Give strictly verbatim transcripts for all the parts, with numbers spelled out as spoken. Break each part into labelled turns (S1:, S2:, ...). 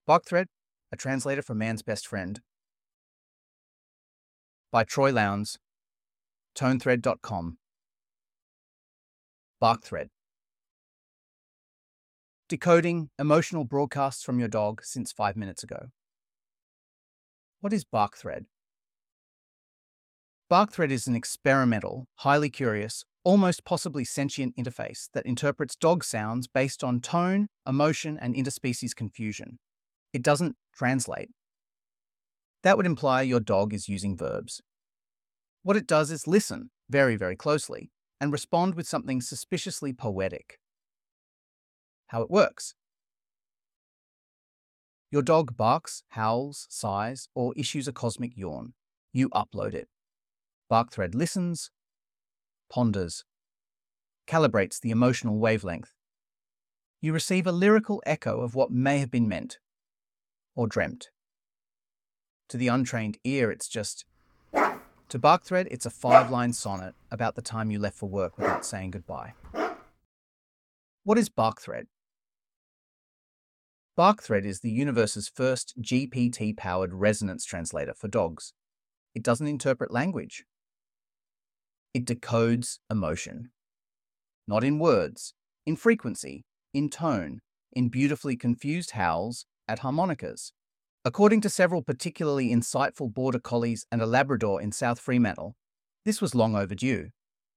S1: BarkThread, a translator for man's best friend. By Troy Lowndes, tonethread dot com. BarkThread. Decoding emotional broadcasts from your dog since five minutes ago. What is BarkThread? BarkThread is an experimental, highly curious, almost possibly sentient interface that interprets dog sounds based on tone, emotion, and interspecies confusion. It doesn't translate. That would imply your dog is using verbs. What it does is listen very, very closely and respond with something suspiciously poetic. How it works. Your dog barks, howls, sighs, or issues a cosmic yawn. You upload it. BarkThread listens, ponders, calibrates the emotional wavelength. You receive a lyrical echo of what may have been meant or dreamt. To the untrained ear, it's just... To BarkThread, it's a five-line sonnet about the time you left for work without saying goodbye. What is BarkThread? BarkThread is the universe's first G P T-powered resonance translator for dogs. It doesn't interpret language. It decodes emotion. Not in words, in frequency, in tone, in beautifully confused howls at harmonicas. According to several particularly insightful border collies and a Labrador in South Fremantle, this was long overdue.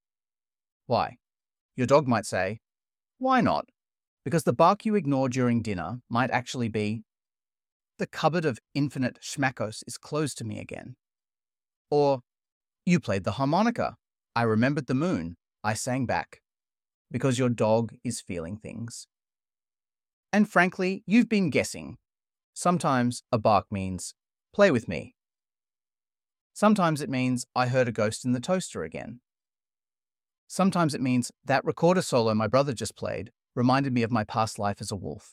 S1: Why? Your dog might say, why not? Because the bark you ignore during dinner might actually be, the cupboard of infinite schmackos is closed to me again. Or, you played the harmonica. I remembered the moon. I sang back. Because your dog is feeling things. And frankly, you've been guessing. Sometimes a bark means, play with me. Sometimes it means, I heard a ghost in the toaster again. Sometimes it means, that recorder solo my brother just played reminded me of my past life as a wolf.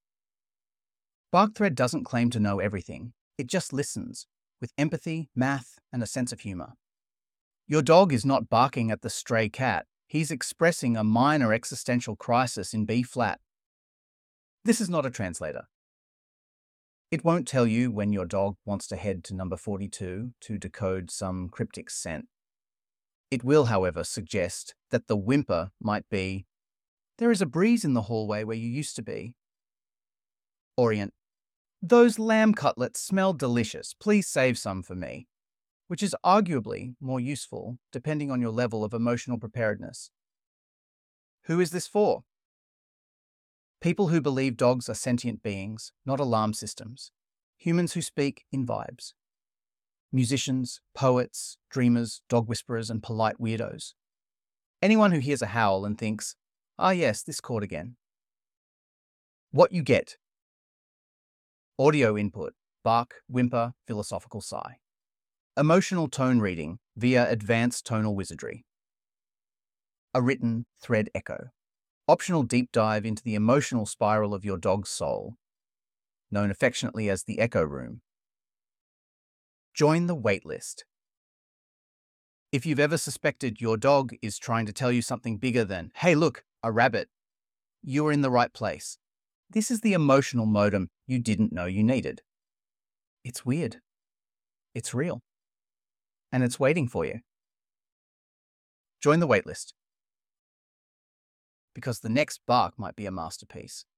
S1: BarkThread doesn't claim to know everything. It just listens, with empathy, math, and a sense of humor. Your dog is not barking at the stray cat. He's expressing a minor existential crisis in B-flat. This is not a translator. It won't tell you when your dog wants to head to number forty-two to decode some cryptic scent. It will, however, suggest that the whimper might be, there is a breeze in the hallway where you used to be. Orient, those lamb cutlets smell delicious. Please save some for me. Which is arguably more useful depending on your level of emotional preparedness. Who is this for? People who believe dogs are sentient beings, not alarm systems. Humans who speak in vibes. Musicians, poets, dreamers, dog whisperers, and polite weirdos. Anyone who hears a howl and thinks, ah yes, this chord again. What you get. Audio input, bark, whimper, philosophical sigh. Emotional tone reading via advanced tonal wizardry. A written thread echo. Optional deep dive into the emotional spiral of your dog's soul, known affectionately as the Echo Room. Join the waitlist. If you've ever suspected your dog is trying to tell you something bigger than, hey look, a rabbit, you are in the right place. This is the emotional modem you didn't know you needed. It's weird. It's real. And it's waiting for you. Join the waitlist. Because the next bark might be a masterpiece.